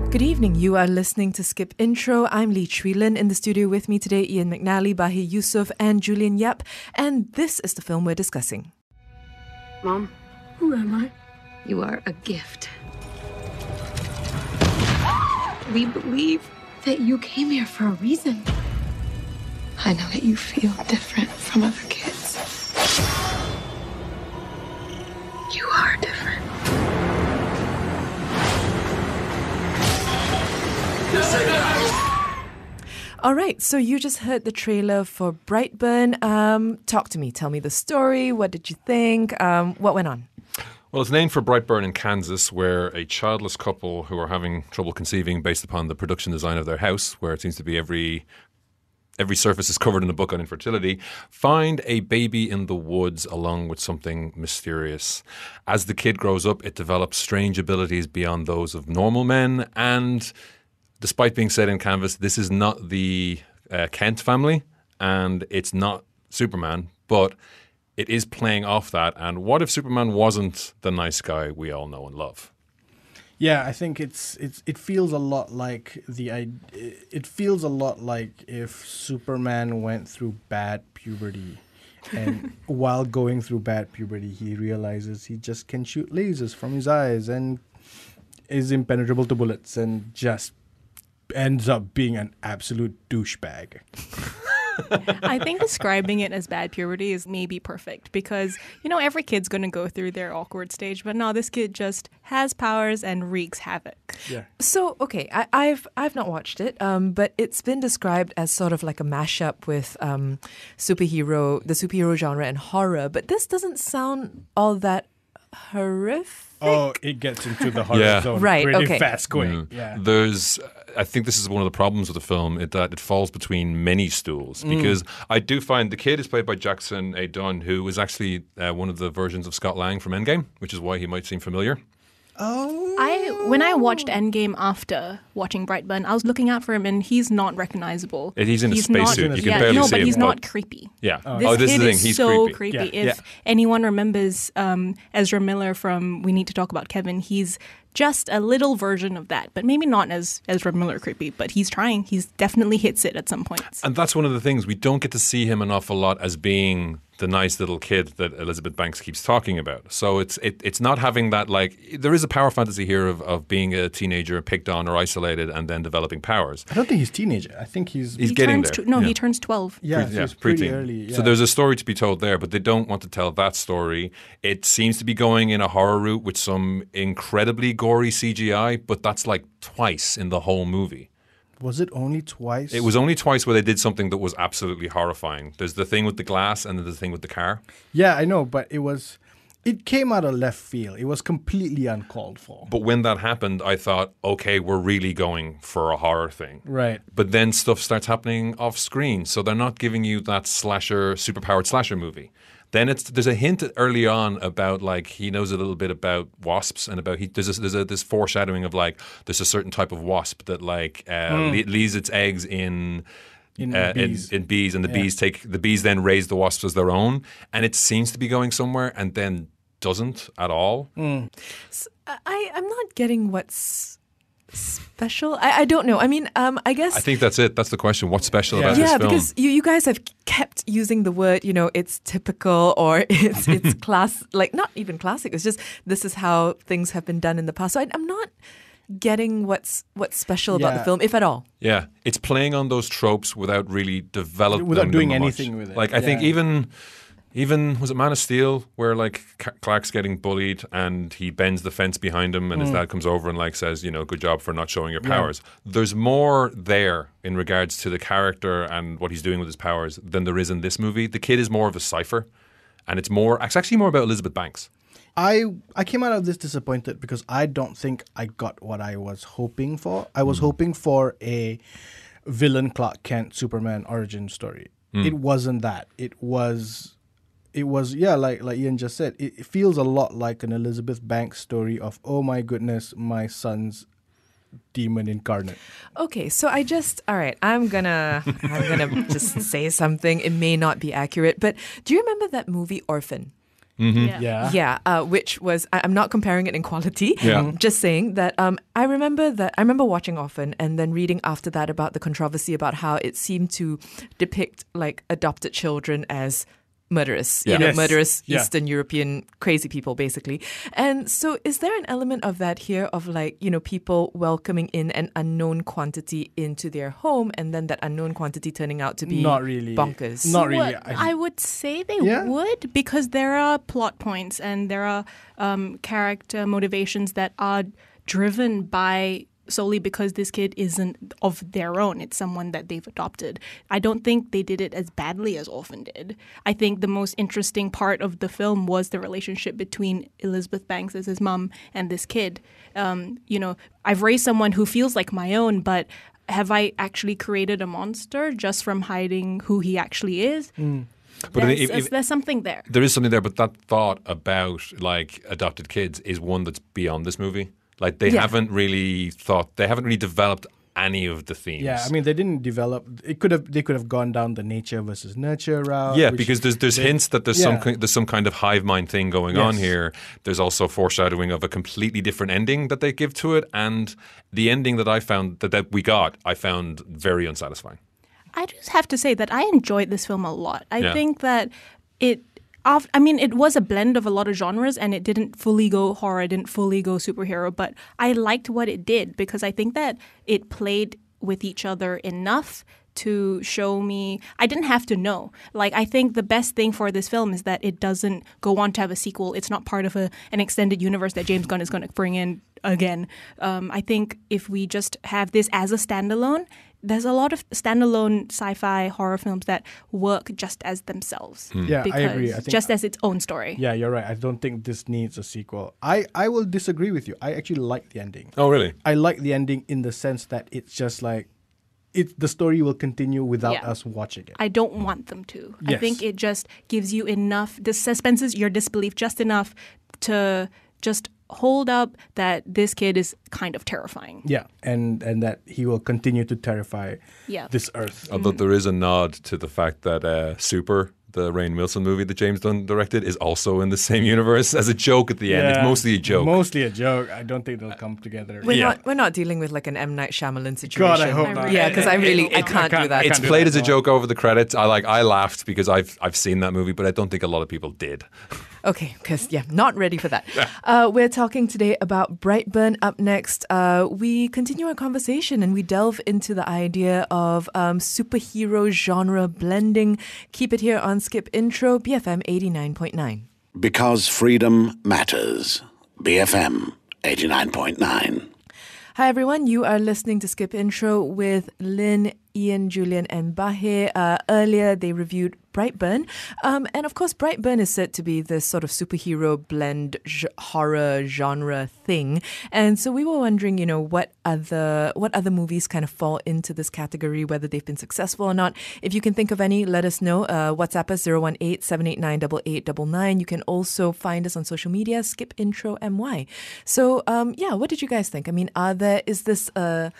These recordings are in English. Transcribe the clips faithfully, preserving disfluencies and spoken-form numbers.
Good evening. You are listening to Skip Intro. I'm Lee Chui Lin. In the studio with me today, Ian McNally, Bahi Yusuf, and Julian Yap. And this is the film we're discussing. Mom, who am I? You are a gift. We believe that you came here for a reason. I know that you feel different from other kids. You are different. All right, so you just heard the trailer for Brightburn. Um, talk to me. Tell me the story. What did you think? Um, what went on? Well, it's named for Brightburn in Kansas, where a childless couple who are having trouble conceiving based upon the production design of their house, where it seems to be every every surface is covered in a book on infertility, find a baby in the woods along with something mysterious. As the kid grows up, it develops strange abilities beyond those of normal men, and despite being set in Kansas, this is not the uh, Kent family, and it's not Superman, but it is playing off that. And what if Superman wasn't the nice guy we all know and love? Yeah, I think it's it's it feels a lot like the it feels a lot like if Superman went through bad puberty, and while going through bad puberty, he realizes he just can shoot lasers from his eyes and is impenetrable to bullets and just ends up being an absolute douchebag. I think describing it as bad puberty is maybe perfect because, you know, every kid's going to go through their awkward stage. But no, this kid just has powers and wreaks havoc. Yeah. So, okay, I, I've I've not watched it, um, but it's been described as sort of like a mashup with um, superhero, the superhero genre and horror. But this doesn't sound all that horrific. Oh, it gets into the horror Yeah. zone Right, pretty okay. fast quick. Mm. Yeah. There's, I think this is one of the problems with the film, it, that it falls between many stools. Because I do find the kid is played by Jackson A. Dunn, who is actually uh, one of the versions of Scott Lang from Endgame, which is why he might seem familiar. Oh. I when I watched Endgame after watching Brightburn, I was looking out for him and he's not recognizable. And he's in a He's spacesuit. not- You can yeah, barely no, see but him. he's but- not creepy. Yeah. This oh, this kid is the thing. is He's so creepy. creepy. Yeah. If Yeah. anyone remembers um, Ezra Miller from We Need to Talk About Kevin, he's just a little version of that, but maybe not as Ezra Miller creepy, but he's trying. He's definitely hits it at some points. And that's one of the things. We don't get to see him an awful lot as being the nice little kid that Elizabeth Banks keeps talking about. So it's it, it's not having that, like, there is a power fantasy here of, of being a teenager picked on or isolated and then developing powers. I don't think he's teenager. I think he's... He's he getting turns there. tw- no, Yeah. he turns twelve. yeah, Pre- yeah, he's pretty preteen. early. Yeah. So there's a story to be told there, but they don't want to tell that story. It seems to be going in a horror route with some incredibly gory C G I, but that's like twice in the whole movie. Was it only twice? It was only twice where they did something that was absolutely horrifying. There's the thing with the glass and then the thing with the car. Yeah, I know, but it was... It came out of left field. It was completely uncalled for. But when that happened, I thought, okay, we're really going for a horror thing. Right. But then stuff starts happening off screen. So they're not giving you that slasher, superpowered slasher movie. Then it's there's a hint early on about, like, he knows a little bit about wasps and about he there's a, there's a, this foreshadowing of, like, there's a certain type of wasp that, like, uh, Mm. le- lays its eggs in In uh, bees. In, in bees, and the Yeah. bees take the bees then raise the wasps as their own, and it seems to be going somewhere, and then doesn't at all. Mm. So I, I'm not getting what's special. I, I don't know. I mean, um, I guess... I think that's it. That's the question. What's special Yeah. about yeah, this film? because you, you guys have kept using the word, you know, it's typical or it's it's class, like not even classic. It's just this is how things have been done in the past. So I, I'm not getting what's what's special about the Yeah. film, if at all. Yeah, it's playing on those tropes without really developing Without them doing much. anything with it. Like, I think Yeah. even even was it Man of Steel, where, like, C- Clark's getting bullied and he bends the fence behind him, and his dad comes over and, like, says, you know, good job for not showing your Mm. Yeah. powers. There's more there in regards to the character and what he's doing with his powers than there is in this movie. The kid is more of a cipher, and it's more it's actually more about Elizabeth Banks. I I came out of this disappointed because I don't think I got what I was hoping for. I was hoping for a villain Clark Kent Superman origin story. It wasn't that. It was it was yeah, like like Ian just said, it, it feels a lot like an Elizabeth Banks story of, oh my goodness, my son's demon incarnate. Okay, so I just all right. I'm gonna I'm gonna just say something. It may not be accurate, but do you remember that movie Orphan? Yeah. Yeah. Yeah, uh, which was I- I'm not comparing it in quality. Yeah. Just saying that um, I remember that I remember watching Orphan and then reading after that about the controversy about how it seemed to depict like adopted children as murderous, Yeah. you know, Yes. murderous Yeah. Eastern European crazy people, basically. And so, is there an element of that here of like, you know, people welcoming in an unknown quantity into their home and then that unknown quantity turning out to be Not really. bonkers? Not really. What I would say they Yeah. would, because there are plot points and there are um, character motivations that are driven by solely because this kid isn't of their own. It's someone that they've adopted. I don't think they did it as badly as Orphan did. I think the most interesting part of the film was the relationship between Elizabeth Banks as his mom and this kid. Um, you know, I've raised someone who feels like my own, but have I actually created a monster just from hiding who he actually is? But there's, if- if- there's something there. There is something there, but that thought about like adopted kids is one that's beyond this movie. Like they Yeah. haven't really thought, they haven't really developed any of the themes. Yeah, I mean, they didn't develop. It could have. They could have gone down the nature versus nurture route. Yeah, which because there's there's they- hints that there's some yeah. ki- there's some kind of hive mind thing going on Yes. here. There's also foreshadowing of a completely different ending that they give to it, and the ending that I found that, that we got, I found very unsatisfying. I just have to say that I enjoyed this film a lot. I Yeah. think that it, of- I mean, it was a blend of a lot of genres and it didn't fully go horror, it didn't fully go superhero, but I liked what it did because I think that it played with each other enough to show me. I didn't have to know. Like, I think the best thing for this film is that it doesn't go on to have a sequel. It's not part of a, an extended universe that James Gunn is going to bring in again. Um, I think if we just have this as a standalone, there's a lot of standalone sci-fi horror films that work just as themselves. Yeah, I because agree. I think just as its own story. Yeah, you're right. I don't think this needs a sequel. I, I will disagree with you. I actually like the ending. Oh, really? I like the ending in the sense that it's just like it. The story will continue without Yeah. us watching it. I don't want them to. I Yes. think it just gives you enough, the suspenses your disbelief just enough to just hold up that this kid is kind of terrifying. Yeah, and and that he will continue to terrify Yeah. this earth. Although there is a nod to the fact that uh, Super, the Rainn Wilson movie that James Dunn directed, is also in the same universe as a joke at the end. It's Yeah, mostly a joke. Mostly a joke. I don't think they'll come together. We're Yeah. not we're not dealing with like an M Night Shyamalan situation. God, I hope not. Yeah, because I really I I can't, can't- do that. I It's can't do played that as a as joke over the credits. I like. I laughed because I've I've seen that movie, but I don't think a lot of people did. Okay, because, yeah, not ready for that. Uh, we're talking today about Brightburn. Up next, uh, we continue our conversation and we delve into the idea of um, superhero genre blending. Keep it here on Skip Intro, B F M eighty-nine point nine. Because freedom matters. B F M eighty-nine point nine. Hi, everyone. You are listening to Skip Intro with Lynn, Ian, Julian, and Bahe. Uh, earlier, they reviewed Brightburn. Um, and of course, Brightburn is said to be this sort of superhero blend j- horror genre thing. And so we were wondering, you know, what other what other movies kind of fall into this category, whether they've been successful or not. If you can think of any, let us know. Uh, WhatsApp us zero one eight, seven eight nine, eight eight nine nine. You can also find us on social media, Skip Intro M Y. So, um, yeah, what did you guys think? I mean, are there, is this a,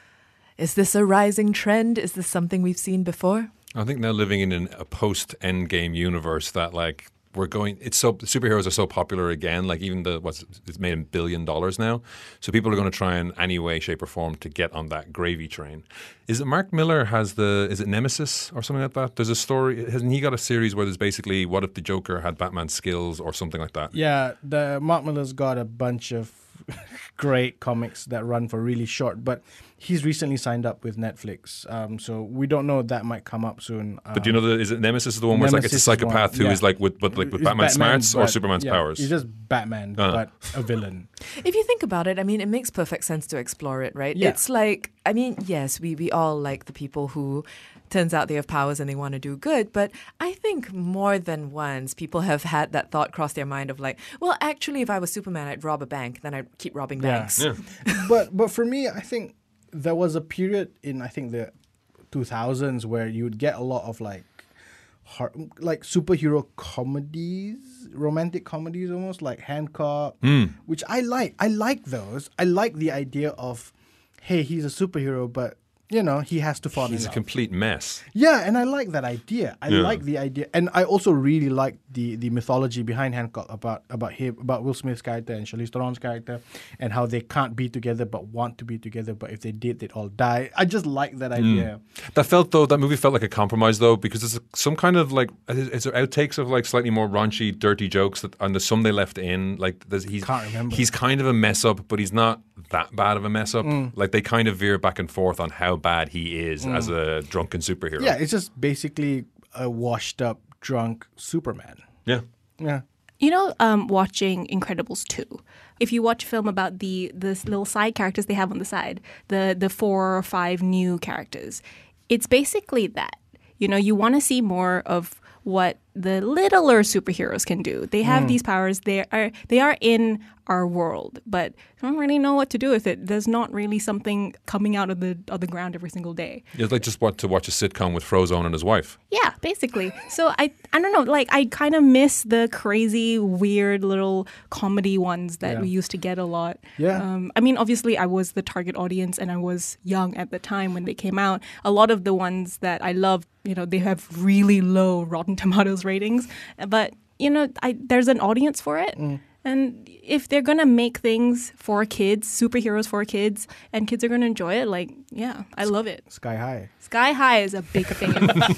is this a rising trend? Is this something we've seen before? I think now living in an, a post-Endgame universe that like we're going, it's so superheroes are so popular again. Like even the what's it's made a billion dollars now, so people are going to try in any way, shape, or form to get on that gravy train. Is it Mark Miller has the? Is it Nemesis or something like that? There's a story. Hasn't he got a series where there's basically what if the Joker had Batman's skills or something like that? Yeah, the Mark Miller's got a bunch of great comics that run for really short, but he's recently signed up with Netflix, um, so we don't know if that might come up soon. Um, But do you know that is it Nemesis is the one where it's like it's a Nemesis is one, psychopath who yeah. is like with but like with It's Batman's Batman, smarts or but- Superman's yeah, powers? He's just Batman, Uh. but a villain. If you think about it, I mean, it makes perfect sense to explore it, right? Yeah. It's like, I mean, yes, we, we all like the people who turns out they have powers and they want to do good, but I think more than once people have had that thought cross their mind of like, well, actually, if I was Superman, I'd rob a bank, then I'd keep robbing Yeah. banks. Yeah. but but for me, I think there was a period in I think the two thousands where you would get a lot of like hor- like superhero comedies, romantic comedies, almost like Hancock, which I like. I like those. I like the idea of, hey, he's a superhero, but you know, he has to fall He's in a love. complete mess. Yeah, and I like that idea. I Yeah. like the idea, and I also really like the the mythology behind Hancock about about him, about Will Smith's character and Charlize Theron's character, and how they can't be together but want to be together. But if they did, they'd all die. I just like that idea. That felt though that movie felt like a compromise though, because there's some kind of like is is there outtakes of like slightly more raunchy, dirty jokes that, and there's some they left in. Like there's, he's Can't remember. he's kind of a mess up, but he's not that bad of a mess up. Like they kind of veer back and forth on how bad he is as a drunken superhero. Yeah, it's just basically a washed up, drunk Superman. yeah. Yeah. You know, um, watching Incredibles two, if you watch a film about the this little side characters they have on the side, the the four or five new characters, it's basically that. You know, you want to see more of what the littler superheroes can do. They have these powers. They are they are in our world, but don't really know what to do with it. There's not really something coming out of the of the ground every single day. It's like just want to watch a sitcom with Frozone and his wife. Yeah, basically. So I I don't know, like I kind of miss the crazy, weird little comedy ones that Yeah. we used to get a lot. Yeah. Um, I mean, obviously, I was the target audience, and I was young at the time when they came out. A lot of the ones that I loved, you know, they have really low Rotten Tomatoes ratings, but you know, I there's an audience for it. And if they're going to make things for kids, superheroes for kids, and kids are going to enjoy it, like, yeah, I love it. Sky High. Sky High is a big thing.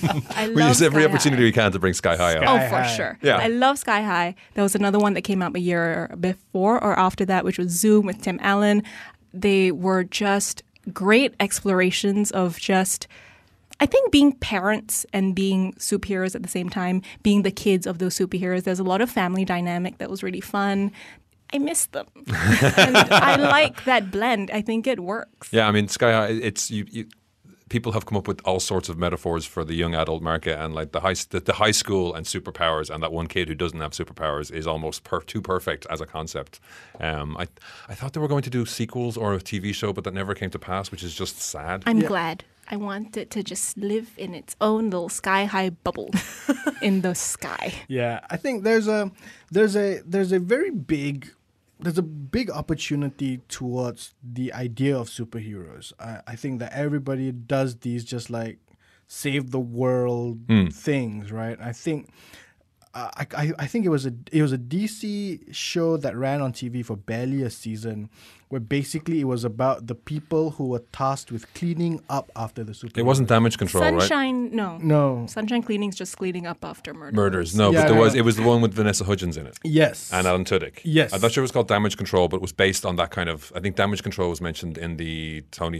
I We love use every Sky opportunity High. we can to bring Sky High Sky up. Oh, High. for sure. Yeah. I love Sky High. There was another one that came out a year before or after that, which was Zoom with Tim Allen. They were just great explorations of just, I think, being parents and being superheroes at the same time, being the kids of those superheroes. There's a lot of family dynamic that was really fun. I miss them. And I like that blend. I think it works. Yeah, I mean, Sky High, it's you, you. People have come up with all sorts of metaphors for the young adult market, and like the high, the, the high school and superpowers, and that one kid who doesn't have superpowers is almost per, too perfect as a concept. Um, I, I thought they were going to do sequels or a T V show, but that never came to pass, which is just sad. I'm glad. I want it to just live in its own little sky high bubble in the sky. Yeah, I think there's a there's a there's a very big there's a big opportunity towards the idea of superheroes. I, I think that everybody does these just like save the world things, right? I think uh, I, I I think it was a it was a D C show that ran on T V for barely a season, where basically it was about the people who were tasked with cleaning up after the superheroes. It wasn't Damage Control, right? Sunshine, no. No. Sunshine Cleaning's just cleaning up after murder. Murders. No, Yeah, but there yeah. was. It was the one with Vanessa Hudgens in it. Yes. And Alan Tudyk. Yes. I'm not sure it was called Damage Control, but it was based on that kind of. I think Damage Control was mentioned in the Tony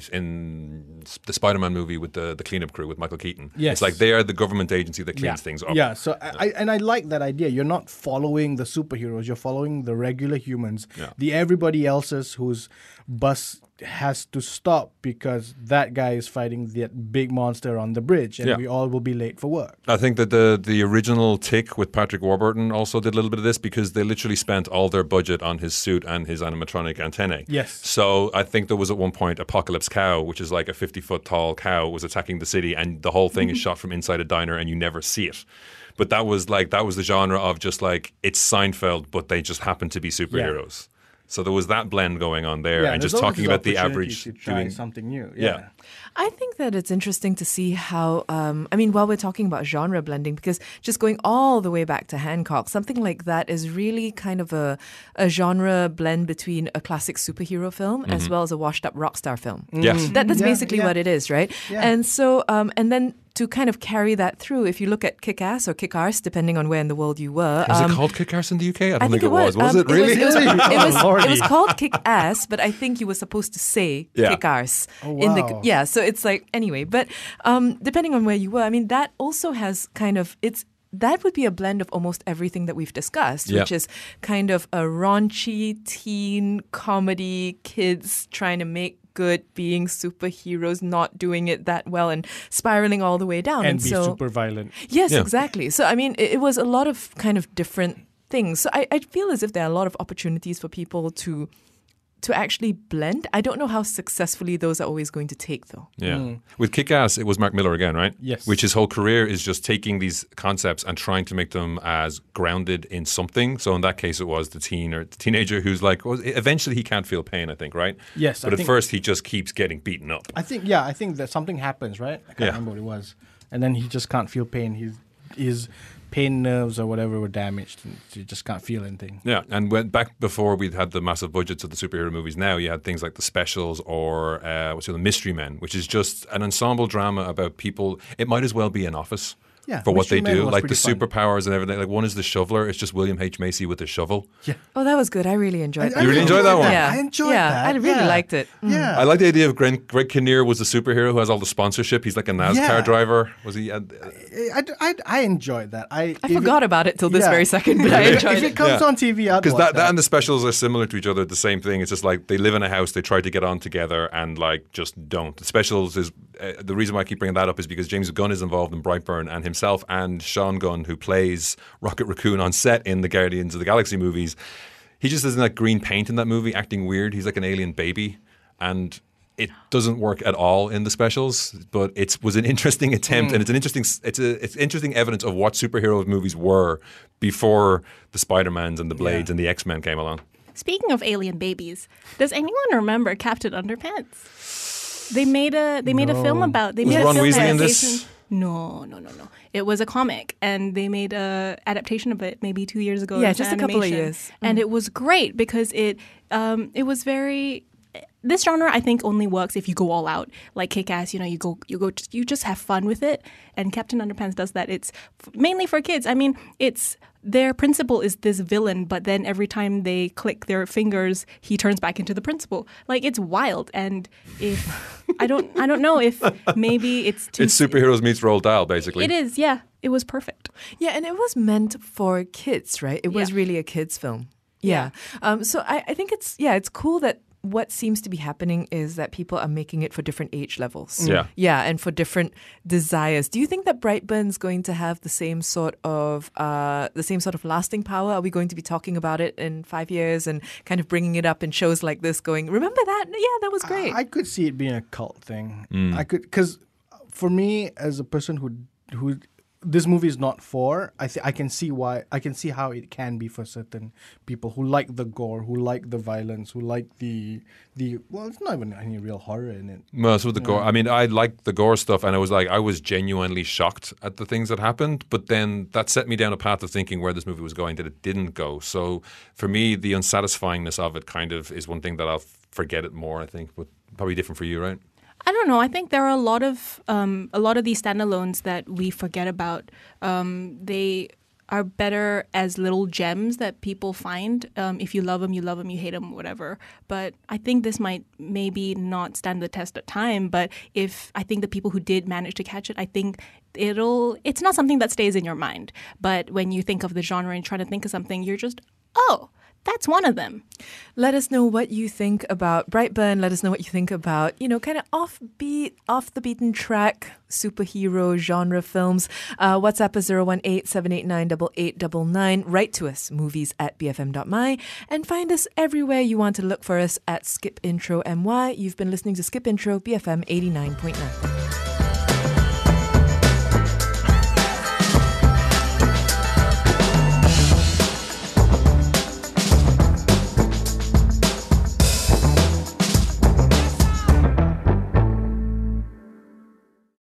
in the Spider-Man movie with the the cleanup crew with Michael Keaton. Yes. It's like they are the government agency that cleans yeah. things up. Yeah, so I, I and I like that idea. You're not following the superheroes, you're following the regular humans, Yeah. the everybody else's whose bus has to stop because that guy is fighting that big monster on the bridge, and Yeah. we all will be late for work. I think that the the original Tick with Patrick Warburton also did a little bit of this because they literally spent all their budget on his suit and his animatronic antennae. Yes. So I think there was at one point Apocalypse Cow, which is like a fifty foot tall cow, was attacking the city, and the whole thing is shot from inside a diner, and you never see it. But that was like that was the genre of just like it's Seinfeld, but they just happen to be superheroes. So there was that blend going on there, Yeah, and there's just always talking this about the opportunity average to try doing something new. Yeah. Yeah. I think that it's interesting to see how, um, I mean, while we're talking about genre blending, because just going all the way back to Hancock, something like that is really kind of a, a genre blend between a classic superhero film as well as a washed up rock star film. Yes. That, that's Yeah, basically yeah. what it is, right? Yeah. And so, um, and then to kind of carry that through, if you look at Kick-Ass or Kick-Arse, depending on where in the world you were. Was um, it called Kick-Ass in the U K? I don't I think, it was. Was Um, it really? It was, it was, it was, Lordy. it was called Kick-Ass, but I think you were supposed to say Yeah. Kick-Arse. Oh, in the wow. Yeah, so it's like, anyway. But um, depending on where you were, I mean, that also has kind of, it's that would be a blend of almost everything that we've discussed, Yeah. which is kind of a raunchy teen comedy, kids trying to make good, being superheroes, not doing it that well, and spiraling all the way down. And be so, super violent. Yes, Yeah. exactly. So, I mean, it, it was a lot of kind of different things. So I, I feel as if there are a lot of opportunities for people to to actually blend. I don't know how successfully those are always going to take, though. Yeah. With Kick-Ass, it was Mark Miller again, right? Yes. Which his whole career is just taking these concepts and trying to make them as grounded in something. So in that case, it was the teen or the teenager who's like, well, eventually he can't feel pain, I think, right? Yes, But I at think- first, he just keeps getting beaten up. I think, yeah, I think that something happens, right? I can't Yeah. remember what it was. And then he just can't feel pain. His, his pain nerves or whatever were damaged. And he just can't feel anything. Yeah, and when, back before we'd had the massive budgets of the superhero movies, now you had things like The Specials or uh, what's it, The Mystery Men, which is just an ensemble drama about people. It might as well be an Office. Yeah, for what Mystery they Men do, was like the pretty fun. superpowers and everything. Like one is the shoveler; it's just William H Macy with a shovel. Oh, that was good. I really enjoyed that. You really enjoyed that one? Yeah. I enjoyed yeah, that. I really yeah. liked it. Mm. Yeah. I like the idea of Greg, Greg Kinnear was the superhero who has all the sponsorship. He's like a NASCAR Yeah. driver. Was he? Uh, I, I, I enjoyed that. I, I if forgot it, about it till this yeah. very second, but I If enjoyed it it. comes Yeah. on T V, I'd Because watch that, that. that and the specials are similar to each other. The same thing. It's just like they live in a house. They try to get on together and like just don't. The specials is uh, the reason why I keep bringing that up is because James Gunn is involved in Brightburn, and himself and Sean Gunn, who plays Rocket Raccoon on set in the Guardians of the Galaxy movies, he just is in that green paint in that movie, acting weird. He's like an alien baby, and it doesn't work at all in the specials. But it was an interesting attempt, and it's an interesting it's a it's interesting evidence of what superhero movies were before the Spider-Mans and the Blades and the X-Men came along. Speaking of alien babies, does anyone remember Captain Underpants? They made a they made a film about they Was made a Ron film Weasley in adaptation. this? No, no, no, no. It was a comic, and they made a adaptation of it maybe two years ago. Yeah, into just a couple of animation. years. and it was great because it um, it was very. This genre, I think, only works if you go all out. Like Kick-Ass, you know, you go, you go, you just have fun with it. And Captain Underpants does that. It's f- mainly for kids. I mean, it's their principal is this villain, but then every time they click their fingers, he turns back into the principal. Like it's wild. And if I don't, I don't know if maybe it's too. It's superheroes meets Roald Dahl, basically. It is, yeah. It was perfect. Yeah, and it was meant for kids, right? It was Yeah. really a kids' film. Yeah. Um, so I, I think it's, yeah, it's cool that what seems to be happening is that people are making it for different age levels. Yeah. Yeah, and for different desires. Do you think that Brightburn's going to have the same sort of uh, the same sort of lasting power? Are we going to be talking about it in five years and kind of bringing it up in shows like this going, remember that? Yeah, that was great. I could see it being a cult thing. Mm. I could, because for me, as a person who who this movie is not for, I th- I can see why. I can see how it can be for certain people who like the gore, who like the violence, who like the the. Well, it's not even any real horror in it. Well, so the gore. I mean, I liked the gore stuff, and I was like, I was genuinely shocked at the things that happened. But then that set me down a path of thinking where this movie was going that it didn't go. So for me, the unsatisfyingness of it kind of is one thing that I'll forget it more. I think, but probably different for you, right? I don't know. I think there are a lot of um, a lot of these standalones that we forget about. Um, they are better as little gems that people find. Um, if you love them, you love them. You hate them, whatever. But I think this might maybe not stand the test of time. But if I think the people who did manage to catch it, I think it'll. It's not something that stays in your mind. But when you think of the genre and try to think of something, you're just oh. That's one of them. Let us know what you think about Brightburn. Let us know what you think about, you know, kind of offbeat, off the beaten track superhero genre films. Uh, WhatsApp is zero one eight, seven eight nine, eight eight nine nine. Write to us, movies at b f m dot m y. And find us everywhere you want to look for us at Skip Intro M Y. You've been listening to Skip Intro, B F M eighty-nine point nine.